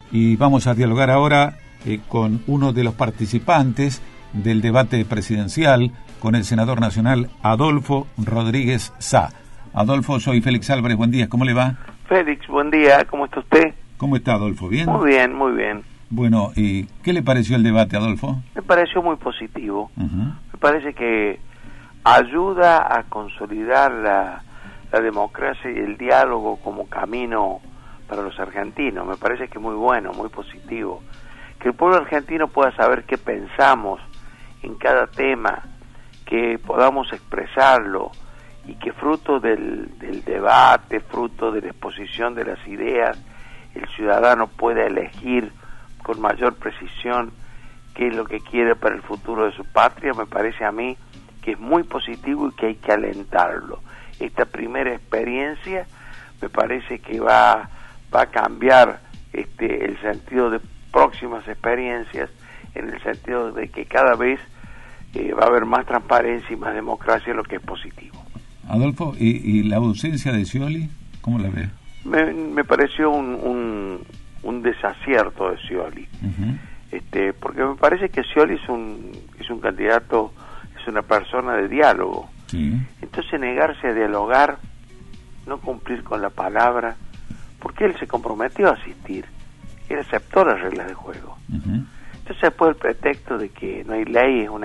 Y vamos a dialogar ahora con uno de los participantes del debate presidencial, con el senador nacional Adolfo Rodríguez Sá. Adolfo, soy Félix Álvarez, buen día, ¿cómo le va? Félix, buen día, ¿cómo está usted? ¿Cómo está, Adolfo? ¿Bien? Muy bien, muy bien. Bueno, ¿y qué le pareció el debate, Adolfo? Me pareció muy positivo. Me parece que ayuda a consolidar la democracia y el diálogo como camino para los argentinos. Me parece que muy bueno, muy positivo. Que el pueblo argentino pueda saber qué pensamos en cada tema, que podamos expresarlo y que fruto del debate, fruto de la exposición de las ideas, el ciudadano pueda elegir con mayor precisión qué es lo que quiere para el futuro de su patria. Me parece a mí que es muy positivo y que hay que alentarlo. Esta primera experiencia me parece que va a cambiar el sentido de próximas experiencias, en el sentido de que cada vez va a haber más transparencia y más democracia, lo que es positivo. Adolfo, ¿y la ausencia de Scioli, cómo la ve? Me pareció un desacierto de Scioli, porque me parece que Scioli es un candidato, es una persona de diálogo. Sí. Entonces negarse a dialogar, no cumplir con la palabra, porque él se comprometió a asistir, él aceptó las reglas de juego. Entonces después el pretexto de que no hay ley es un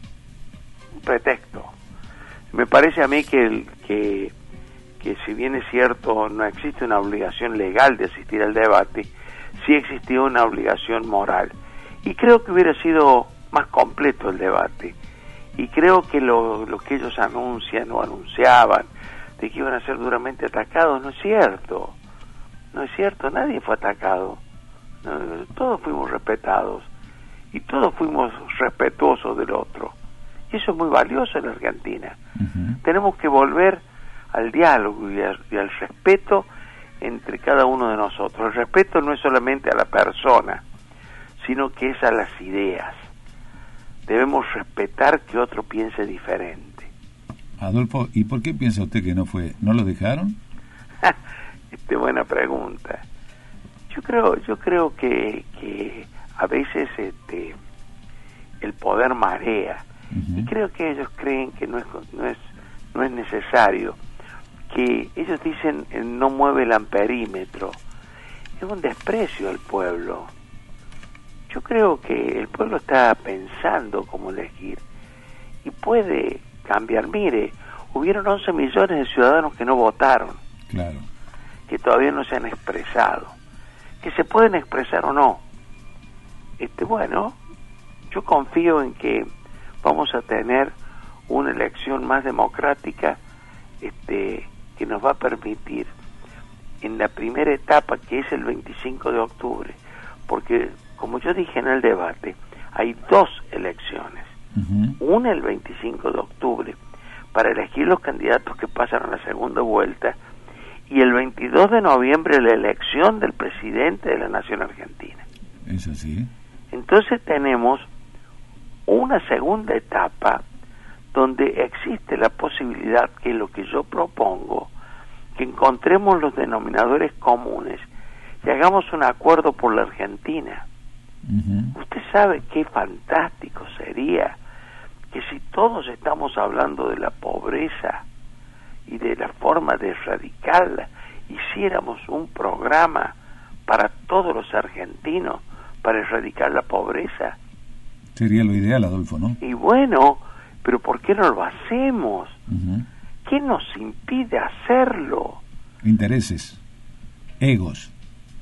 pretexto. Me parece a mí que si bien es cierto no existe una obligación legal de asistir al debate, sí existió una obligación moral. Y creo que hubiera sido más completo el debate. Y creo que lo que ellos anuncian o anunciaban, de que iban a ser duramente atacados, no es cierto. No es cierto, nadie fue atacado. No, todos fuimos respetados. Y todos fuimos respetuosos del otro. Y eso es muy valioso en Argentina. Tenemos que volver al diálogo y al respeto entre cada uno de nosotros. El respeto no es solamente a la persona, sino que es a las ideas. Debemos respetar que otro piense diferente. Adolfo, ¿y por qué piensa usted que no lo dejaron? Buena pregunta. Yo creo que a veces el poder marea, y creo que ellos creen que no es necesario, que ellos dicen no mueve el amperímetro. Es un desprecio al pueblo. Yo creo que el pueblo está pensando cómo elegir y puede cambiar. Mire, hubieron 11 millones de ciudadanos que no votaron, claro, que todavía no se han expresado, que se pueden expresar o no. Bueno, yo confío en que vamos a tener una elección más democrática, que nos va a permitir en la primera etapa, que es el 25 de octubre, porque como yo dije en el debate, hay dos elecciones. Una el 25 de octubre para elegir los candidatos que pasan a la segunda vuelta, y el 22 de noviembre la elección del presidente de la Nación Argentina. Eso sí. Entonces tenemos una segunda etapa donde existe la posibilidad, que es lo que yo propongo, que encontremos los denominadores comunes y hagamos un acuerdo por la Argentina. Usted sabe qué fantástico sería que, si todos estamos hablando de la pobreza y de la forma de erradicarla, hiciéramos un programa para todos los argentinos para erradicar la pobreza. Sería lo ideal, Adolfo, ¿no? Y bueno, pero ¿por qué no lo hacemos? ¿Qué nos impide hacerlo? Intereses, egos,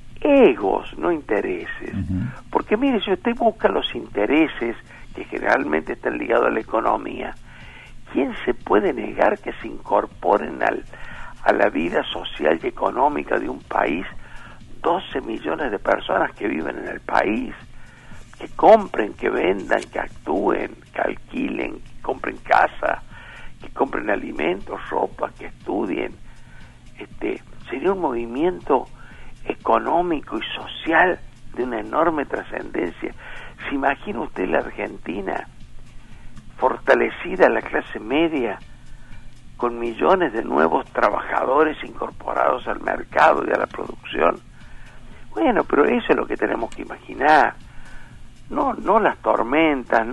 no intereses. Porque mire, si usted busca los intereses que generalmente están ligados a la economía, ¿quién se puede negar que se incorporen a la vida social y económica de un país 12 millones de personas que viven en el país? Que compren, que vendan, que actúen, que alquilen, que compren casa, que compren alimentos, ropa, que estudien. Sería un movimiento económico y social de una enorme trascendencia. ¿Se imagina usted la Argentina fortalecida, la clase media, con millones de nuevos trabajadores incorporados al mercado y a la producción? Bueno, pero eso es lo que tenemos que imaginar. No las tormentas,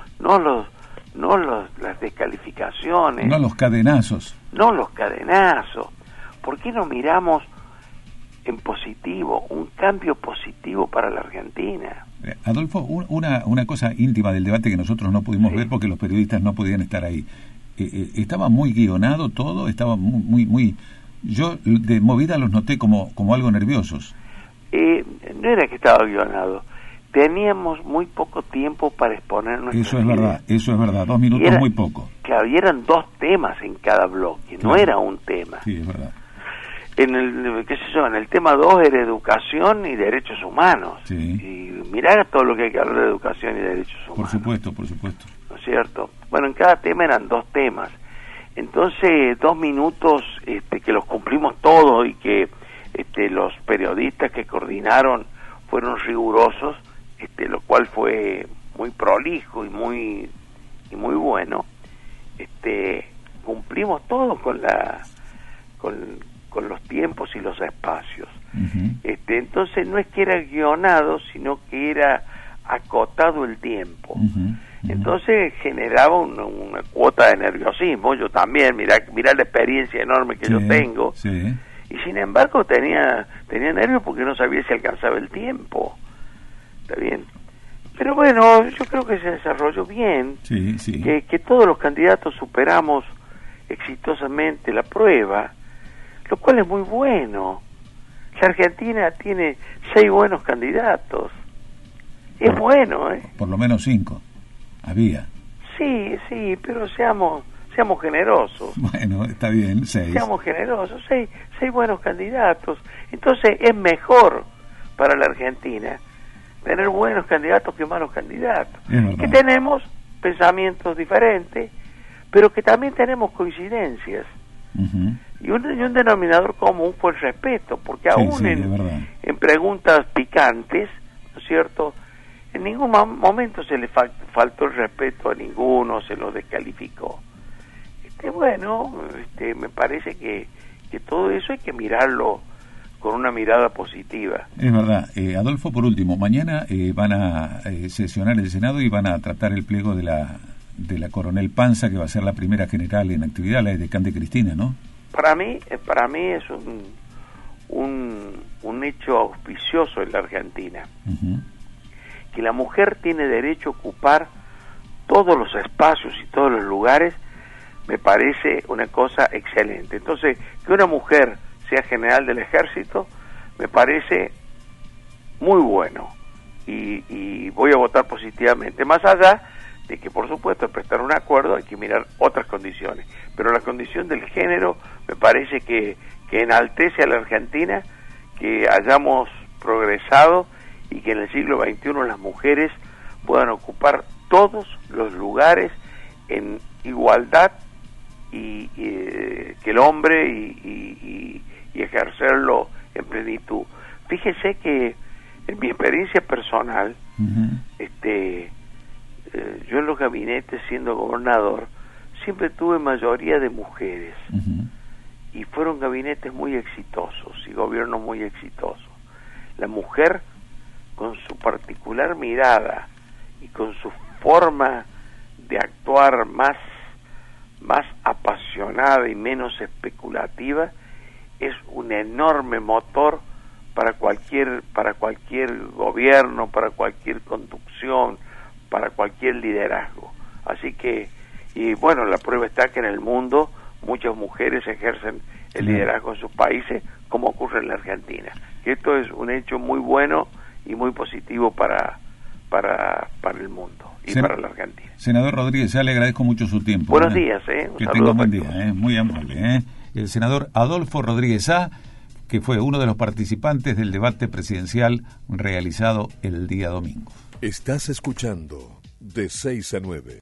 las descalificaciones. No los cadenazos. No los cadenazos. ¿Por qué no miramos en positivo, un cambio positivo para la Argentina? Adolfo, una cosa íntima del debate que nosotros no pudimos ver porque los periodistas no podían estar ahí. Estaba muy guionado todo, estaba muy... Yo de movida los noté como algo nerviosos. No era que estaba guionado. Teníamos muy poco tiempo para exponer nuestras ideas. Eso es verdad, 2 minutos muy poco. Claro, y eran 2 temas en cada bloque, claro. No era un tema. Sí, es verdad. En el tema 2 era educación y derechos humanos. Sí. Y mirá todo lo que hay que hablar de educación y derechos humanos. Por supuesto. ¿No es cierto? Bueno, en cada tema eran 2 temas. Entonces, 2 minutos que los cumplimos todos y que los periodistas que coordinaron fueron rigurosos, lo cual fue muy prolijo y muy bueno. Cumplimos todo con los tiempos y los espacios. Uh-huh. Entonces no es que era guionado, sino que era acotado el tiempo. Uh-huh. Uh-huh. Entonces generaba una cuota de nerviosismo. Yo también, mirá la experiencia enorme que yo tengo. Sí. Y sin embargo tenía nervios porque no sabía si alcanzaba el tiempo. Está bien. Pero bueno, yo creo que se desarrolló bien. Sí, sí. Que todos los candidatos superamos exitosamente la prueba, lo cual es muy bueno. La Argentina tiene 6 buenos candidatos. Es bueno, ¿eh? Por lo menos 5 había. Sí, pero seamos generosos. Bueno, está bien, 6. Seamos generosos, 6 buenos candidatos. Entonces es mejor para la Argentina tener buenos candidatos que malos candidatos. Que tenemos pensamientos diferentes, pero que también tenemos coincidencias. Uh-huh. Y un denominador común fue el respeto, porque aún en preguntas picantes, ¿no es cierto?, en ningún momento se le faltó el respeto a ninguno, se lo descalificó. Me parece que todo eso hay que mirarlo con una mirada positiva. Es verdad. Adolfo, por último, mañana van a sesionar el Senado y van a tratar el pliego de la Coronel Panza, que va a ser la primera general en actividad, la edecán de Cristina, ¿no? Para mí es un hecho auspicioso en la Argentina. Uh-huh. Que la mujer tiene derecho a ocupar todos los espacios y todos los lugares, me parece una cosa excelente. Entonces, que una mujer sea general del ejército, me parece muy bueno. Y voy a votar positivamente. Más allá de que, por supuesto, al prestar un acuerdo hay que mirar otras condiciones. Pero la condición del género me parece que enaltece a la Argentina, que hayamos progresado y que en el siglo XXI las mujeres puedan ocupar todos los lugares en igualdad y que el hombre y ejercerlo en plenitud. Fíjese que en mi experiencia personal, uh-huh. Yo en los gabinetes, siendo gobernador, siempre tuve mayoría de mujeres. Uh-huh. Y fueron gabinetes muy exitosos y gobiernos muy exitosos. La mujer, con su particular mirada y con su forma de actuar más apasionada y menos especulativa, es un enorme motor para cualquier gobierno, para cualquier conducción, para cualquier liderazgo. Así que, y bueno, la prueba está que en el mundo muchas mujeres ejercen el liderazgo en sus países, como ocurre en la Argentina. Que esto es un hecho muy bueno y muy positivo para el mundo y para la Argentina. Senador Rodríguez, ya le agradezco mucho su tiempo. Buenos días, que tenga un buen día, muy amable. El senador Adolfo Rodríguez Sá, que fue uno de los participantes del debate presidencial realizado el día domingo. Estás escuchando De 6 a 9.